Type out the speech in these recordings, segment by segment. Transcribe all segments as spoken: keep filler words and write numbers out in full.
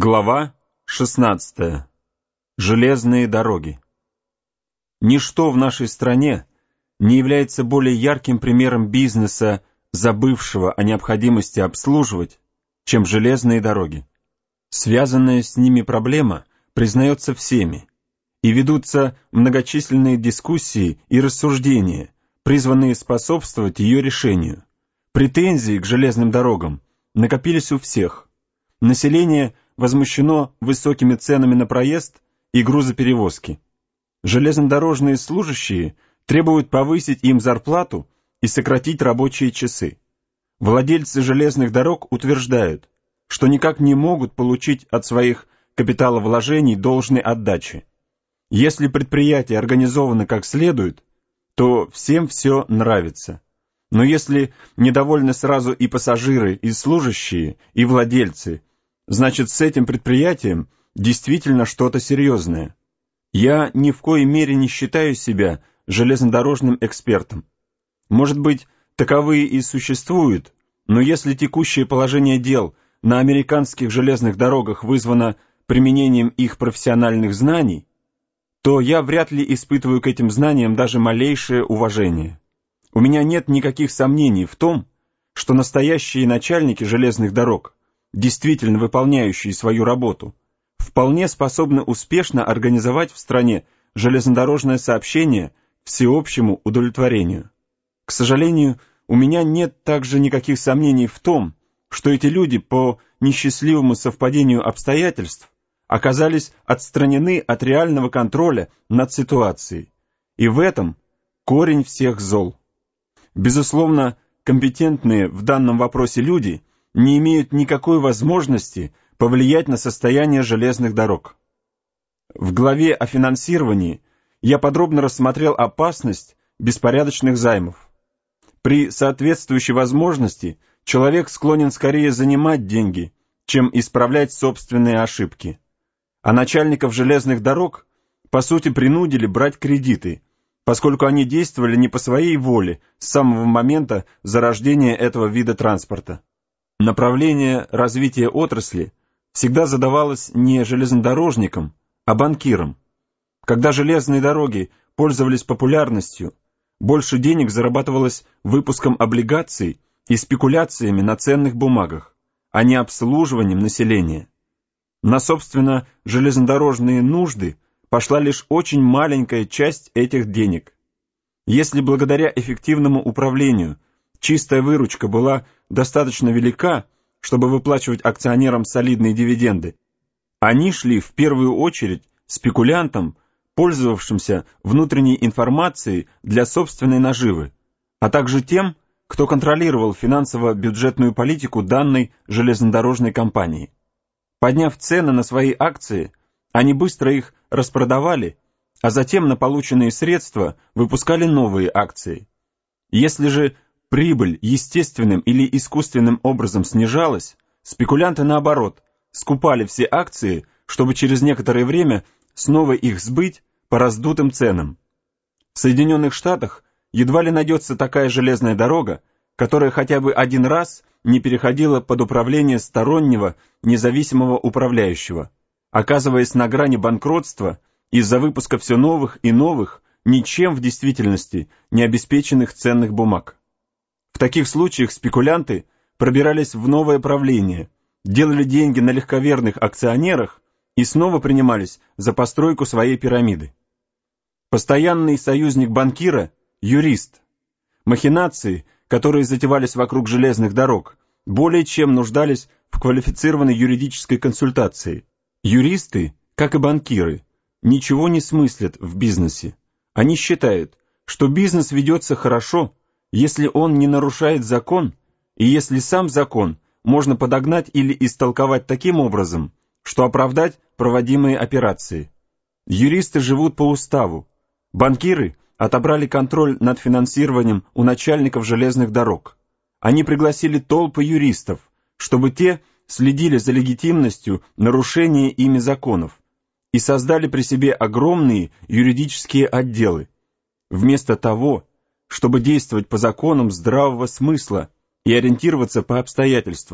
Глава шестнадцатая. Железные дороги. Ничто в нашей стране не является более ярким примером бизнеса, забывшего о необходимости обслуживать, чем железные дороги. Связанная с ними проблема признается всеми, и ведутся многочисленные дискуссии и рассуждения, призванные способствовать ее решению. Претензии к железным дорогам накопились у всех. Население возмущено высокими ценами на проезд и грузоперевозки. Железнодорожные служащие требуют повысить им зарплату и сократить рабочие часы. Владельцы железных дорог утверждают, что никак не могут получить от своих капиталовложений должной отдачи. Если предприятие организовано как следует, то всем все нравится. Но если недовольны сразу и пассажиры, и служащие, и владельцы, значит, с этим предприятием действительно что-то серьезное. Я ни в коей мере не считаю себя железнодорожным экспертом. Может быть, таковые и существуют, но если текущее положение дел на американских железных дорогах вызвано применением их профессиональных знаний, то я вряд ли испытываю к этим знаниям даже малейшее уважение. У меня нет никаких сомнений в том, что настоящие начальники железных дорог, действительно выполняющие свою работу, вполне способны успешно организовать в стране железнодорожное сообщение к всеобщему удовлетворению. К сожалению, у меня нет также никаких сомнений в том, что эти люди по несчастливому совпадению обстоятельств оказались отстранены от реального контроля над ситуацией, и в этом корень всех зол. Безусловно, компетентные в данном вопросе люди не имеют никакой возможности повлиять на состояние железных дорог. В главе о финансировании я подробно рассмотрел опасность беспорядочных займов. При соответствующей возможности человек склонен скорее занимать деньги, чем исправлять собственные ошибки. А начальников железных дорог, по сути, принудили брать кредиты, поскольку они действовали не по своей воле с самого момента зарождения этого вида транспорта. Направление развития отрасли всегда задавалось не железнодорожникам, а банкирам. Когда железные дороги пользовались популярностью, больше денег зарабатывалось выпуском облигаций и спекуляциями на ценных бумагах, а не обслуживанием населения. На, собственно, железнодорожные нужды пошла лишь очень маленькая часть этих денег. Если благодаря эффективному управлению чистая выручка была достаточно велика, чтобы выплачивать акционерам солидные дивиденды, они шли в первую очередь спекулянтам, пользовавшимся внутренней информацией для собственной наживы, а также тем, кто контролировал финансово-бюджетную политику данной железнодорожной компании. Подняв цены на свои акции, они быстро их распродавали, а затем на полученные средства выпускали новые акции. Если же прибыль естественным или искусственным образом снижалась, спекулянты, наоборот, скупали все акции, чтобы через некоторое время снова их сбыть по раздутым ценам. В Соединенных Штатах едва ли найдется такая железная дорога, которая хотя бы один раз не переходила под управление стороннего независимого управляющего, оказываясь на грани банкротства из-за выпуска все новых и новых, ничем в действительности не обеспеченных ценных бумаг. В таких случаях спекулянты пробирались в новое правление, делали деньги на легковерных акционерах и снова принимались за постройку своей пирамиды. Постоянный союзник банкира – юрист. Махинации, которые затевались вокруг железных дорог, более чем нуждались в квалифицированной юридической консультации. Юристы, как и банкиры, ничего не смыслят в бизнесе. Они считают, что бизнес ведется хорошо, если он не нарушает закон, и если сам закон можно подогнать или истолковать таким образом, что оправдать проводимые операции. Юристы живут по уставу. Банкиры отобрали контроль над финансированием у начальников железных дорог. Они пригласили толпы юристов, чтобы те следили за легитимностью нарушения ими законов и создали при себе огромные юридические отделы. Вместо того, чтобы действовать по законам здравого смысла и ориентироваться по обстоятельствам,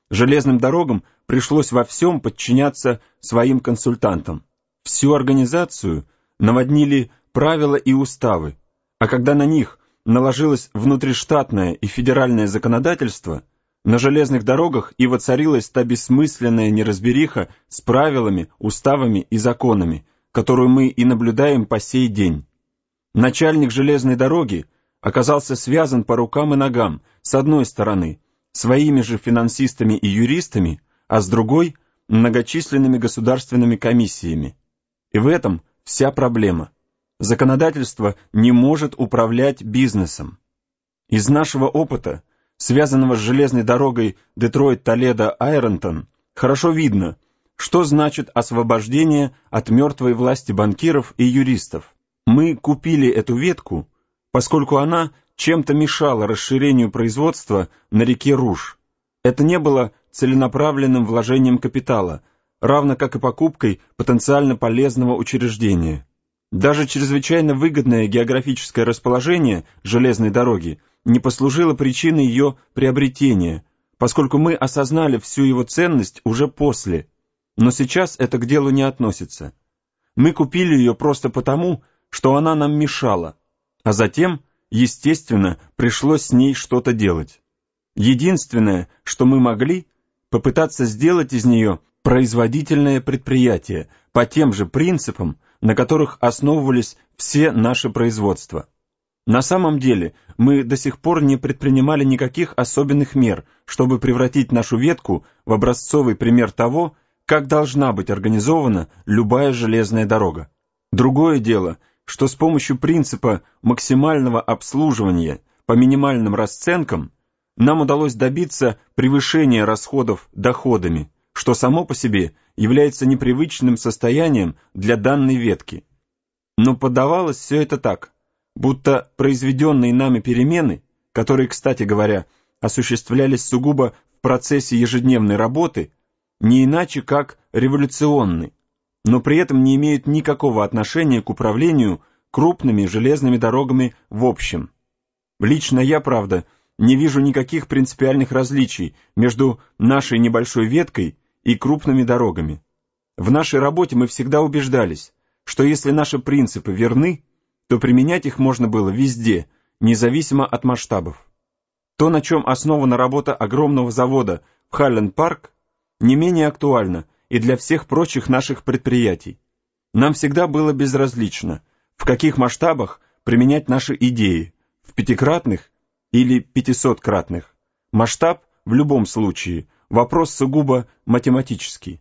Железным дорогам пришлось во всем подчиняться своим консультантам. Всю организацию наводнили правила и уставы, а когда на них наложилось внутриштатное и федеральное законодательство, на железных дорогах и воцарилась та бессмысленная неразбериха с правилами, уставами и законами, которую мы и наблюдаем по сей день. Начальник железной дороги оказался связан по рукам и ногам, с одной стороны, своими же финансистами и юристами, а с другой – многочисленными государственными комиссиями. И в этом вся проблема. Законодательство не может управлять бизнесом. Из нашего опыта, связанного с железной дорогой Детройт-Толедо-Айронтон, хорошо видно, что значит освобождение от мертвой власти банкиров и юристов. Мы купили эту ветку, поскольку она чем-то мешала расширению производства на реке Руж. Это не было целенаправленным вложением капитала, равно как и покупкой потенциально полезного учреждения. Даже чрезвычайно выгодное географическое расположение железной дороги не послужило причиной ее приобретения, поскольку мы осознали всю его ценность уже после. Но сейчас это к делу не относится. Мы купили ее просто потому, что она нам мешала, а затем, естественно, пришлось с ней что-то делать. Единственное, что мы могли, попытаться сделать из нее производительное предприятие по тем же принципам, на которых основывались все наши производства. На самом деле, мы до сих пор не предпринимали никаких особенных мер, чтобы превратить нашу ветку в образцовый пример того, как должна быть организована любая железная дорога. Другое дело, что с помощью принципа максимального обслуживания по минимальным расценкам нам удалось добиться превышения расходов доходами, что само по себе является непривычным состоянием для данной ветки. Но подавалось все это так, будто произведенные нами перемены, которые, кстати говоря, осуществлялись сугубо в процессе ежедневной работы, не иначе как революционны, но при этом не имеют никакого отношения к управлению крупными железными дорогами в общем. Лично я, правда, не вижу никаких принципиальных различий между нашей небольшой веткой и крупными дорогами. В нашей работе мы всегда убеждались, что если наши принципы верны, то применять их можно было везде, независимо от масштабов. То, на чем основана работа огромного завода в Хайленд-Парк, не менее актуально и для всех прочих наших предприятий. Нам всегда было безразлично, в каких масштабах применять наши идеи, в пятикратных или пятисоткратных. Масштаб в любом случае вопрос сугубо математический.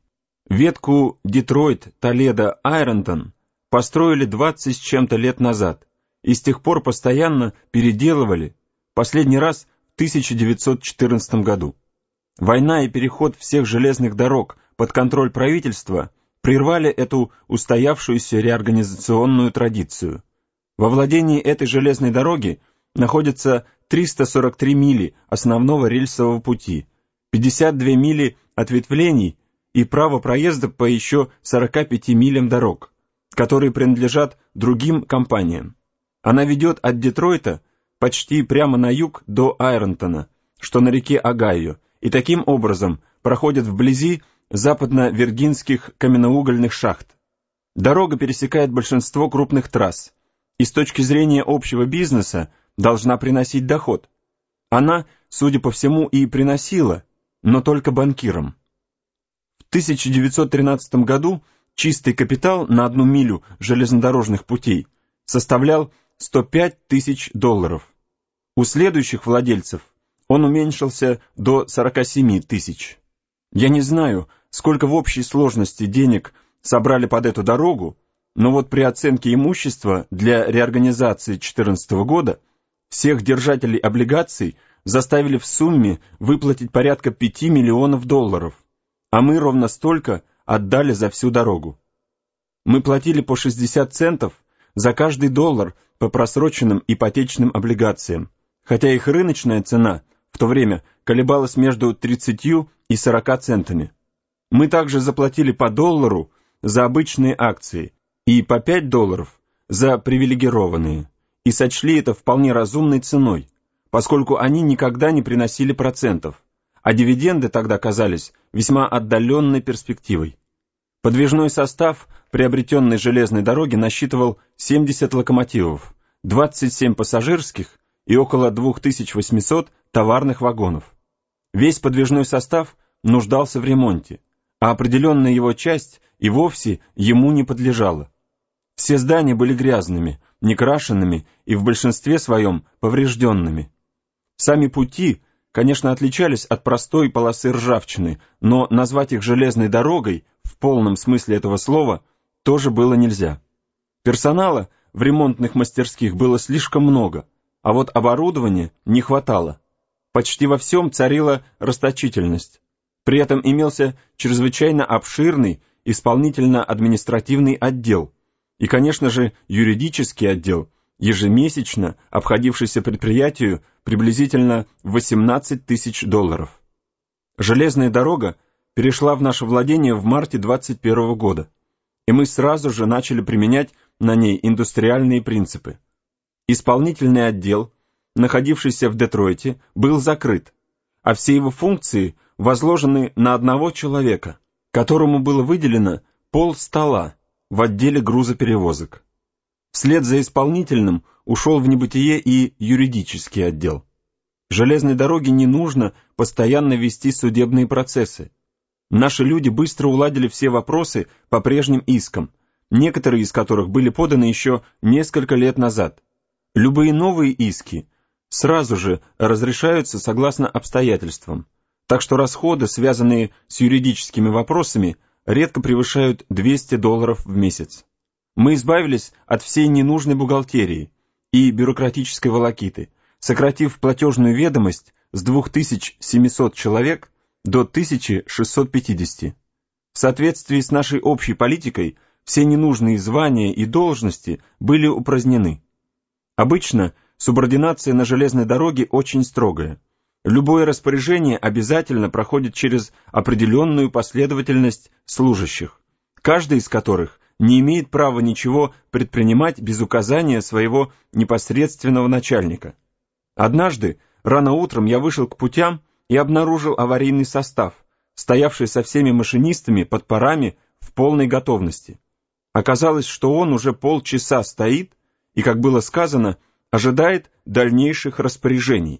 Ветку Детройт-Толедо-Айронтон построили двадцать с чем-то лет назад и с тех пор постоянно переделывали, последний раз в тысяча девятьсот четырнадцатом году. Война и переход всех железных дорог под контроль правительства прервали эту устоявшуюся реорганизационную традицию. Во владении этой железной дороги находится триста сорок три мили основного рельсового пути, пятьдесят две мили ответвлений и право проезда по еще сорока пяти милям дорог, которые принадлежат другим компаниям. Она ведет от Детройта почти прямо на юг до Айронтона, что на реке Огайо, и таким образом проходит вблизи западно-виргинских каменноугольных шахт. Дорога пересекает большинство крупных трасс, и с точки зрения общего бизнеса должна приносить доход. Она, судя по всему, и приносила, но только банкирам. В тысяча девятьсот тринадцатом году чистый капитал на одну милю железнодорожных путей составлял сто пять тысяч долларов. У следующих владельцев он уменьшился до сорока семи тысяч. Я не знаю, сколько в общей сложности денег собрали под эту дорогу, но вот при оценке имущества для реорганизации две тысячи четырнадцатого года всех держателей облигаций заставили в сумме выплатить порядка пяти миллионов долларов, а мы ровно столько отдали за всю дорогу. Мы платили по шестьдесят центов за каждый доллар по просроченным ипотечным облигациям, хотя их рыночная цена в то время колебалась между тридцатью и сорока центами. Мы также заплатили по доллару за обычные акции и по пять долларов за привилегированные, и сочли это вполне разумной ценой, поскольку они никогда не приносили процентов, а дивиденды тогда казались весьма отдаленной перспективой. Подвижной состав приобретенной железной дороги насчитывал семьдесят локомотивов, двадцать семь пассажирских и около две тысячи восемьсот товарных вагонов. Весь подвижной состав нуждался в ремонте, а определенная его часть и вовсе ему не подлежала. Все здания были грязными, некрашенными и в большинстве своем поврежденными. Сами пути, конечно, отличались от простой полосы ржавчины, но назвать их железной дорогой в полном смысле этого слова тоже было нельзя. Персонала в ремонтных мастерских было слишком много, а вот оборудования не хватало. Почти во всем царила расточительность. При этом имелся чрезвычайно обширный исполнительно-административный отдел и, конечно же, юридический отдел, ежемесячно обходившийся предприятию приблизительно восемнадцать тысяч долларов. Железная дорога перешла в наше владение в марте двадцать первого года, и мы сразу же начали применять на ней индустриальные принципы. Исполнительный отдел, находившийся в Детройте, был закрыт, а все его функции возложены на одного человека, которому было выделено полстола в отделе грузоперевозок. Вслед за исполнительным ушел в небытие и юридический отдел. Железной дороге не нужно постоянно вести судебные процессы. Наши люди быстро уладили все вопросы по прежним искам, некоторые из которых были поданы еще несколько лет назад. Любые новые иски сразу же разрешаются согласно обстоятельствам, так что расходы, связанные с юридическими вопросами, редко превышают двести долларов в месяц. Мы избавились от всей ненужной бухгалтерии и бюрократической волокиты, сократив платежную ведомость с двух тысяч семисот человек до тысячи шестисот пятидесяти. В соответствии с нашей общей политикой все ненужные звания и должности были упразднены. Обычно субординация на железной дороге очень строгая. Любое распоряжение обязательно проходит через определенную последовательность служащих, каждый из которых не имеет права ничего предпринимать без указания своего непосредственного начальника. Однажды, рано утром, я вышел к путям и обнаружил аварийный состав, стоявший со всеми машинистами под парами в полной готовности. Оказалось, что он уже полчаса стоит и, как было сказано, ожидает дальнейших распоряжений.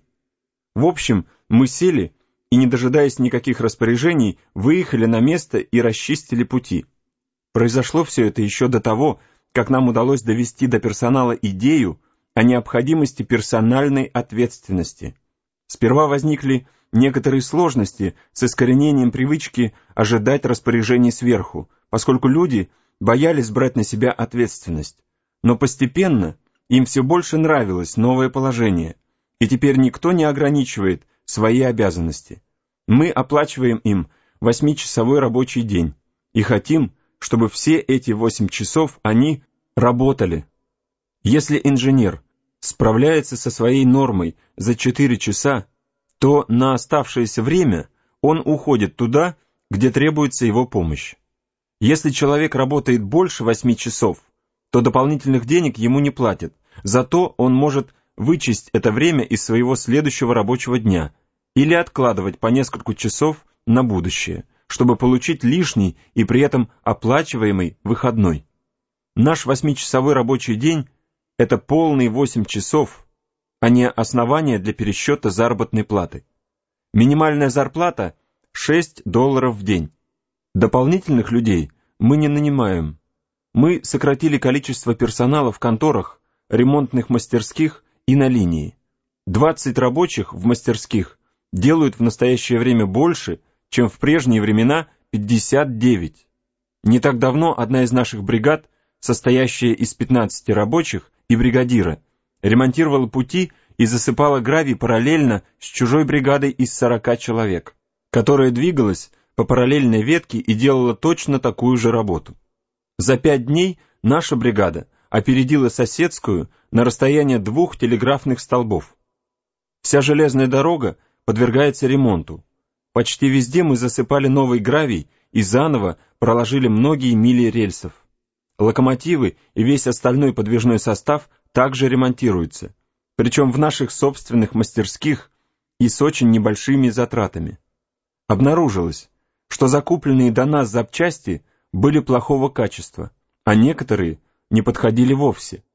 В общем, мы сели и, не дожидаясь никаких распоряжений, выехали на место и расчистили пути. Произошло все это еще до того, как нам удалось довести до персонала идею о необходимости персональной ответственности. Сперва возникли некоторые сложности с искоренением привычки ожидать распоряжений сверху, поскольку люди боялись брать на себя ответственность. Но постепенно им все больше нравилось новое положение, и теперь никто не ограничивает свои обязанности. Мы оплачиваем им восьмичасовой рабочий день и хотим, чтобы все эти восемь часов они работали. Если инженер справляется со своей нормой за четыре часа, то на оставшееся время он уходит туда, где требуется его помощь. Если человек работает больше восьми часов, то дополнительных денег ему не платят, зато он может вычесть это время из своего следующего рабочего дня или откладывать по несколько часов на будущее, чтобы получить лишний и при этом оплачиваемый выходной. Наш восьмичасовой рабочий день – это полные восемь часов, а не основание для пересчета заработной платы. Минимальная зарплата – шесть долларов в день. Дополнительных людей мы не нанимаем. Мы сократили количество персонала в конторах, ремонтных мастерских и на линии. двадцать рабочих в мастерских делают в настоящее время больше, чем в прежние времена пятьдесят девять. Не так давно одна из наших бригад, состоящая из пятнадцати рабочих и бригадира, ремонтировала пути и засыпала гравий параллельно с чужой бригадой из сорока человек, которая двигалась по параллельной ветке и делала точно такую же работу. За пять дней наша бригада опередила соседскую на расстояние двух телеграфных столбов. Вся железная дорога подвергается ремонту. Почти везде мы засыпали новый гравий и заново проложили многие мили рельсов. Локомотивы и весь остальной подвижной состав также ремонтируются, причем в наших собственных мастерских и с очень небольшими затратами. Обнаружилось, что закупленные до нас запчасти были плохого качества, а некоторые не подходили вовсе.